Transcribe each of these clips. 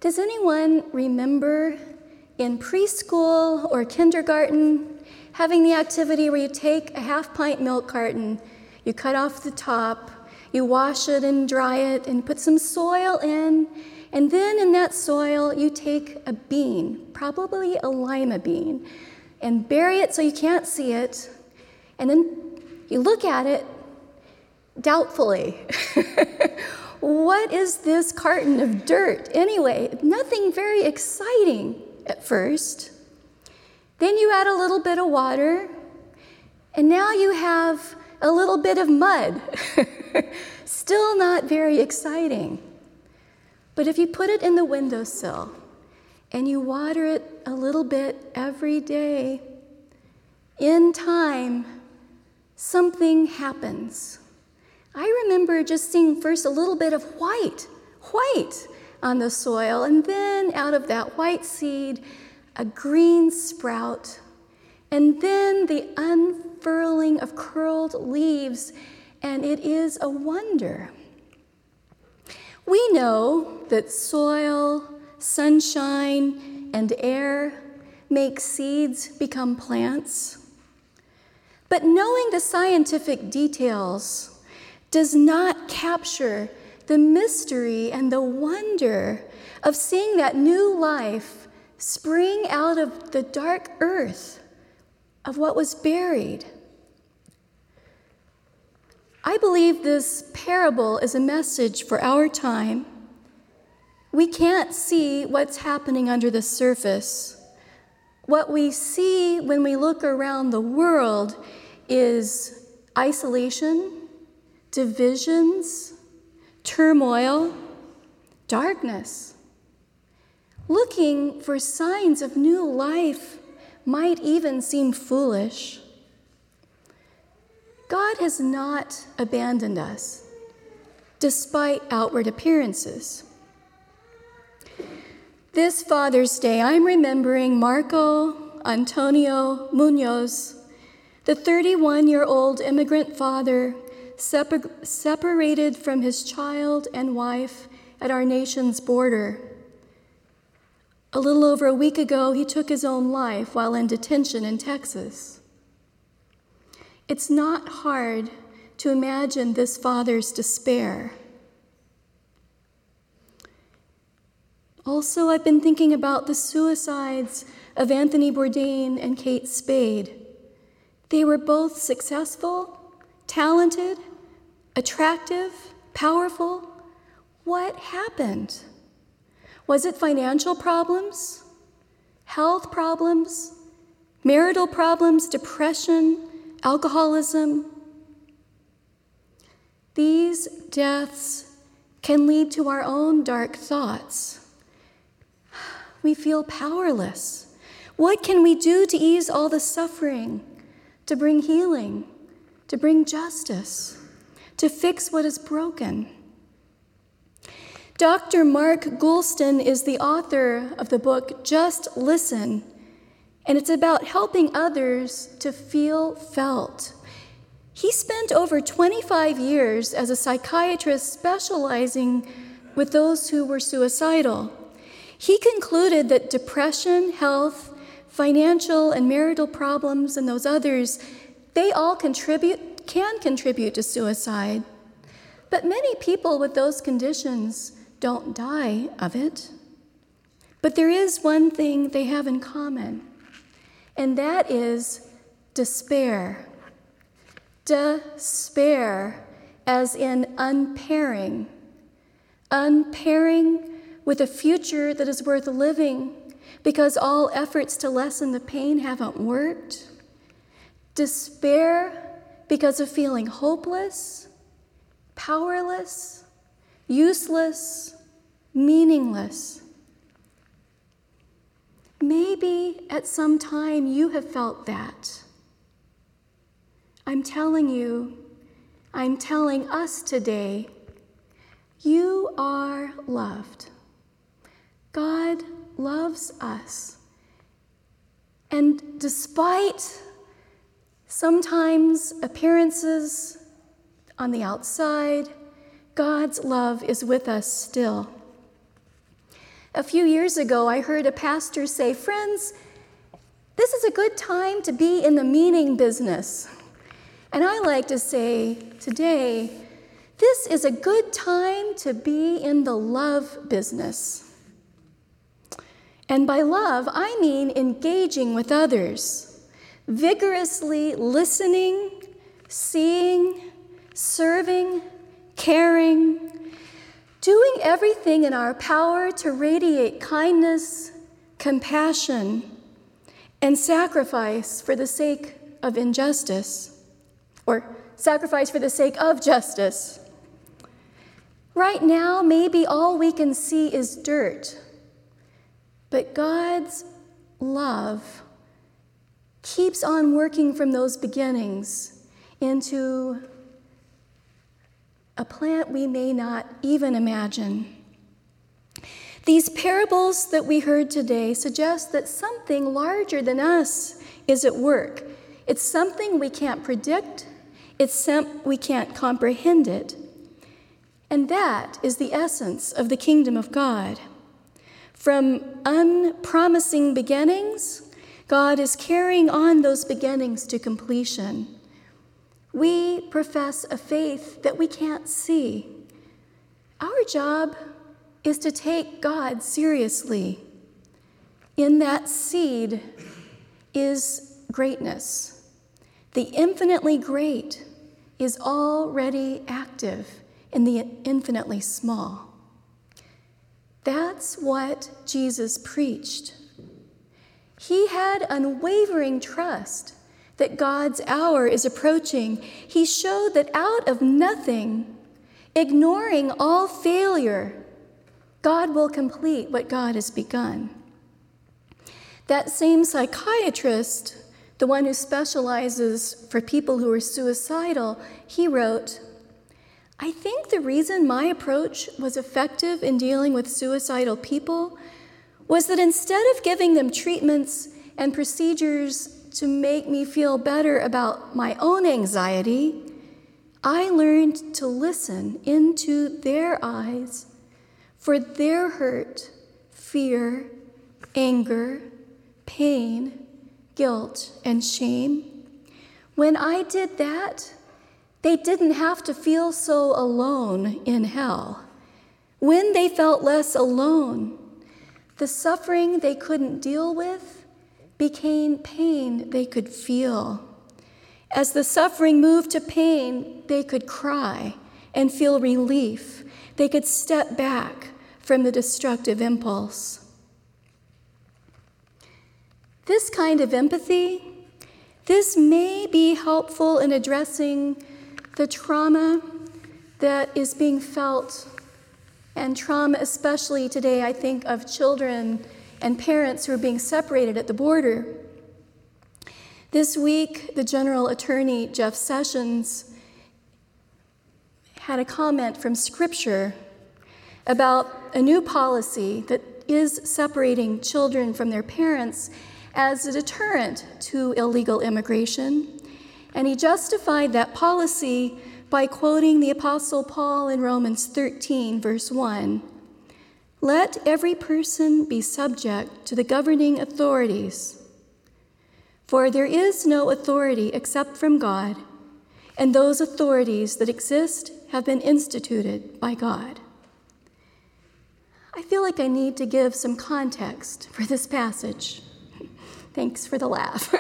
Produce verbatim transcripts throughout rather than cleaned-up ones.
Does anyone remember in preschool or kindergarten having the activity where you take a half-pint milk carton, you cut off the top, you wash it and dry it and put some soil in, and then in that soil you take a bean, probably a lima bean, and bury it so you can't see it, and then you look at it doubtfully. What is this carton of dirt anyway? Nothing very exciting at first. Then you add a little bit of water, and now you have a little bit of mud. Still not very exciting. But if you put it in the windowsill and you water it a little bit every day, in time, something happens. I remember just seeing first a little bit of white, white on the soil, and then out of that white seed, a green sprout, and then the unfurling of curled leaves, and it is a wonder. We know that soil, sunshine, and air make seeds become plants, but knowing the scientific details does not capture the mystery and the wonder of seeing that new life spring out of the dark earth of what was buried. I believe this parable is a message for our time. We can't see what's happening under the surface. What we see when we look around the world is isolation, divisions, turmoil, darkness. Looking for signs of new life might even seem foolish. God has not abandoned us, despite outward appearances. This Father's Day, I'm remembering Marco Antonio Munoz, the thirty-one-year-old immigrant father separ- separated from his child and wife at our nation's border. A little over a week ago, he took his own life while in detention in Texas. It's not hard to imagine this father's despair. Also, I've been thinking about the suicides of Anthony Bourdain and Kate Spade. They were both successful, talented, attractive, powerful. What happened? Was it financial problems, health problems, marital problems, depression, alcoholism? These deaths can lead to our own dark thoughts. We feel powerless. What can we do to ease all the suffering, to bring healing, to bring justice, to fix what is broken? Doctor Mark Goulston is the author of the book Just Listen, and it's about helping others to feel felt. He spent over twenty-five years as a psychiatrist specializing with those who were suicidal. He concluded that depression, health, financial and marital problems, and those others, they all contribute, can contribute to suicide. But many people with those conditions don't die of it. But there is one thing they have in common, and that is despair. Despair, as in unpairing. Unpairing with a future that is worth living because all efforts to lessen the pain haven't worked. Despair because of feeling hopeless, powerless, useless, meaningless. Maybe at some time you have felt that. I'm telling you, I'm telling us today, you are loved. God loves us. And despite sometimes appearances on the outside, God's love is with us still. A few years ago, I heard a pastor say, "Friends, this is a good time to be in the meaning business." And I like to say today, this is a good time to be in the love business. And by love, I mean engaging with others, vigorously listening, seeing, serving, caring, doing everything in our power to radiate kindness, compassion, and sacrifice for the sake of injustice, or sacrifice for the sake of justice. Right now, maybe all we can see is dirt, but God's love keeps on working from those beginnings into a plant we may not even imagine. These parables that we heard today suggest that something larger than us is at work. It's something we can't predict. It's some, we can't comprehend it. And that is the essence of the kingdom of God. From unpromising beginnings, God is carrying on those beginnings to completion. We profess a faith that we can't see. Our job is to take God seriously. In that seed is greatness. The infinitely great is already active in the infinitely small. That's what Jesus preached. He had unwavering trust that God's hour is approaching. He showed that out of nothing, ignoring all failure, God will complete what God has begun. That same psychiatrist, the one who specializes for people who are suicidal, he wrote, "I think the reason my approach was effective in dealing with suicidal people was that instead of giving them treatments and procedures to make me feel better about my own anxiety, I learned to listen into their eyes for their hurt, fear, anger, pain, guilt, and shame. When I did that, they didn't have to feel so alone in hell. When they felt less alone, the suffering they couldn't deal with became pain they could feel. As the suffering moved to pain, they could cry and feel relief. They could step back from the destructive impulse." This kind of empathy, this may be helpful in addressing the trauma that is being felt, and trauma especially today, I think of children and parents who are being separated at the border. This week, the General Attorney, Jeff Sessions, had a comment from Scripture about a new policy that is separating children from their parents as a deterrent to illegal immigration. And he justified that policy by quoting the Apostle Paul in Romans thirteen, verse one. "Let every person be subject to the governing authorities, for there is no authority except from God, and those authorities that exist have been instituted by God." I feel like I need to give some context for this passage. Thanks for the laugh.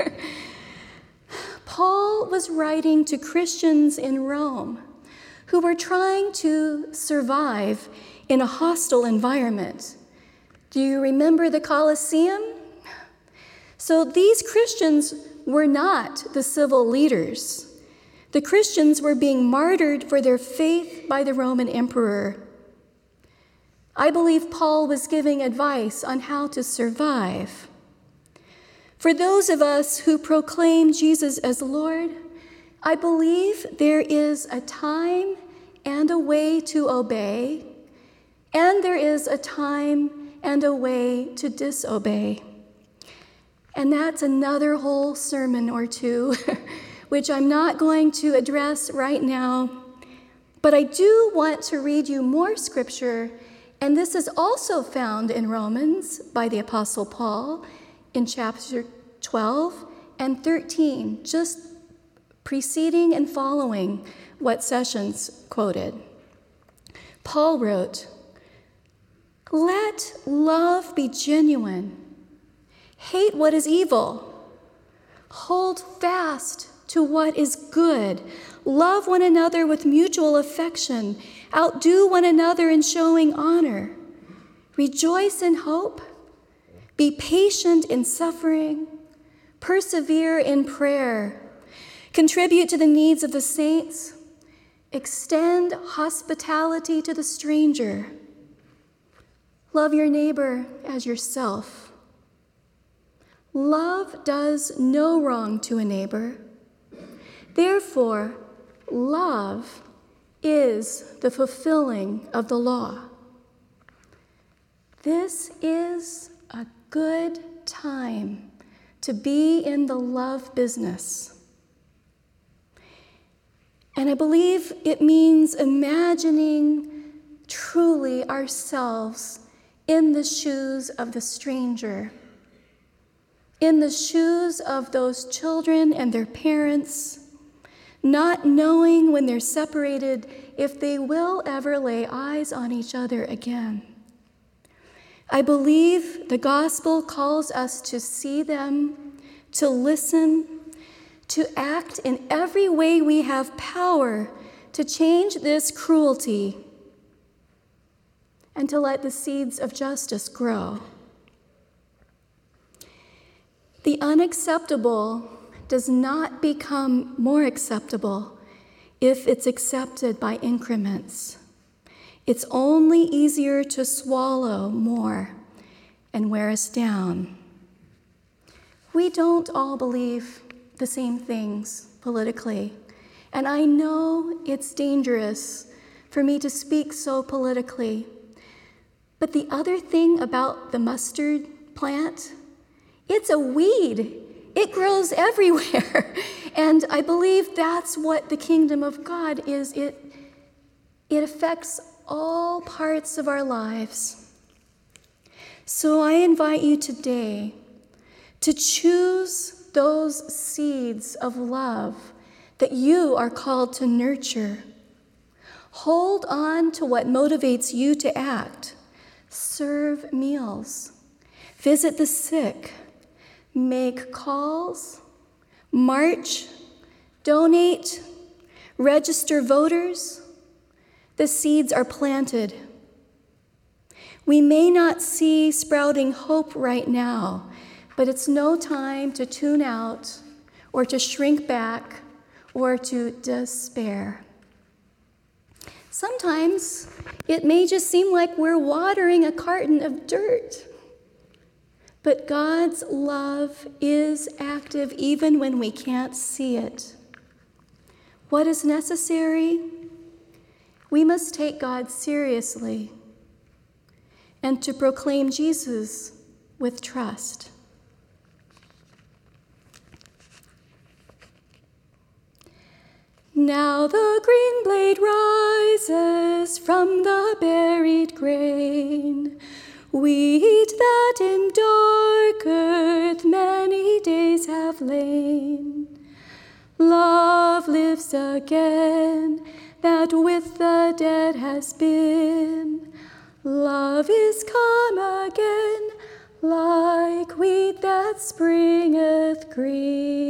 Paul was writing to Christians in Rome who were trying to survive in a hostile environment. Do you remember the Colosseum? So these Christians were not the civil leaders. The Christians were being martyred for their faith by the Roman emperor. I believe Paul was giving advice on how to survive. For those of us who proclaim Jesus as Lord, I believe there is a time and a way to obey, and there is a time and a way to disobey. And that's another whole sermon or two, which I'm not going to address right now. But I do want to read you more scripture And this is also found in Romans by the Apostle Paul in chapter twelve and thirteen, just preceding and following what Sessions quoted. Paul wrote, "Let love be genuine. Hate what is evil. Hold fast to what is good. Love one another with mutual affection. Outdo one another in showing honor. Rejoice in hope. Be patient in suffering. Persevere in prayer. Contribute to the needs of the saints. Extend hospitality to the stranger. Love your neighbor as yourself. Love does no wrong to a neighbor. Therefore, love is the fulfilling of the law." This is a good time to be in the love business. And I believe it means imagining truly ourselves in the shoes of the stranger, in the shoes of those children and their parents, not knowing when they're separated if they will ever lay eyes on each other again. I believe the gospel calls us to see them, to listen, to act in every way we have power to change this cruelty and to let the seeds of justice grow. The unacceptable does not become more acceptable if it's accepted by increments. It's only easier to swallow more and wear us down. We don't all believe the same things politically, and I know it's dangerous for me to speak so politically. But the other thing about the mustard plant, it's a weed. It grows everywhere. And I believe that's what the kingdom of God is. It, it affects all parts of our lives. So I invite you today to choose those seeds of love that you are called to nurture. Hold on to what motivates you to act. Serve meals. Visit the sick. Make calls, march, donate, register voters. The seeds are planted. We may not see sprouting hope right now, but it's no time to tune out or to shrink back or to despair. Sometimes it may just seem like we're watering a carton of dirt. But God's love is active even when we can't see it. What is necessary? We must take God seriously and to proclaim Jesus with trust. Now the green blade rises from the buried grain, weed that in dark earth many days have lain. Love lives again, that with the dead has been. Love is come again, like wheat that springeth green.